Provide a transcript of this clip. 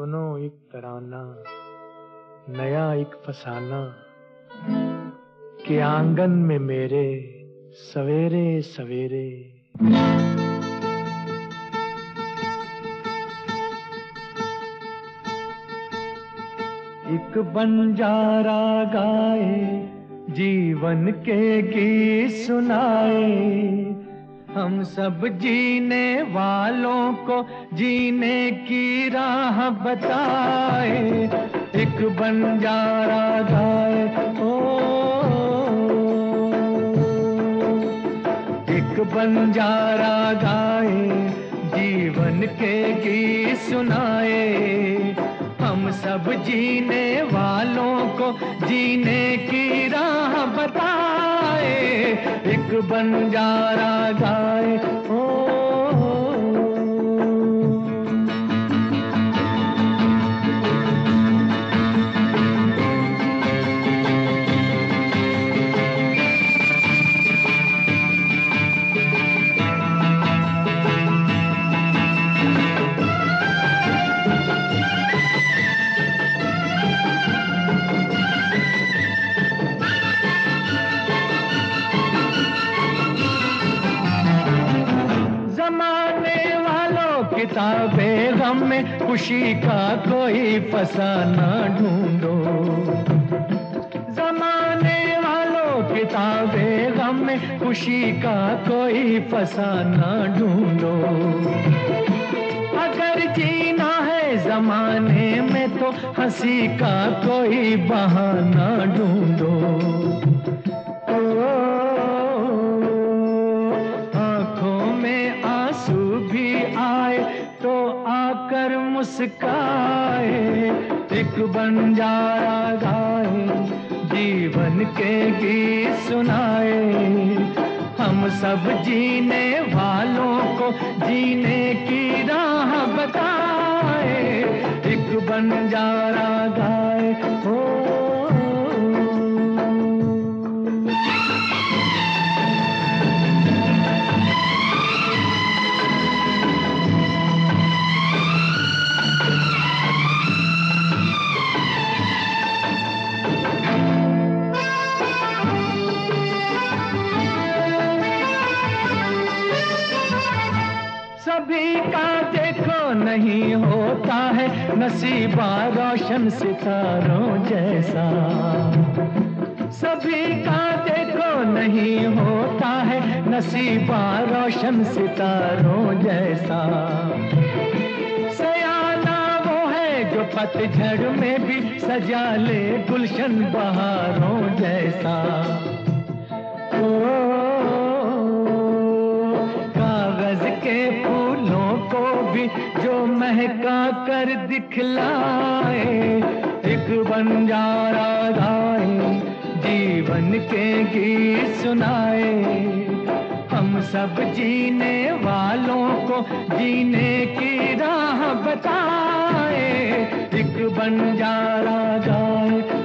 सुनो एक तराना, नया एक फसाना, कि आंगन में मेरे सवेरे सवेरे। एक बंजारा गाए, जीवन के गीत सुनाए, हम सब जीने वालों को जीने की राह बताए। एक बंजारा गाए, ओ एक बंजारा गाए, जीवन के गीत सुनाए, हम सब जीने वालों को जीने की राह बताए। एक बंजारा गाए, ओ किताबें गम में खुशी का कोई फसाना ढूंढो। जमाने वालों किताबें गम में खुशी का कोई फसाना ढूंढो। अगर जीना है जमाने में तो हंसी का कोई बहाना ढूंढो। आंखों में आंसू भी आए तो आकर मुस्काए। एक बंजारा गाए, जीवन के गीत सुनाए, हम सब जीने वालों को जीने की राह बताए। एक बंजारा गाए, हो सभी का देखो नहीं होता है नसीबा रोशन सितारों जैसा। सभी का देखो नहीं होता है नसीबा रोशन सितारों जैसा। सयाना वो है जो पतझड़ में भी सजा ले गुलशन बहारों जैसा। कागज के फूलों को भी जो महका कर दिखलाए। एक बंजारा गाए, जीवन के गीत सुनाए, हम सब जीने वालों को जीने की राह बताए। एक बंजारा गाए,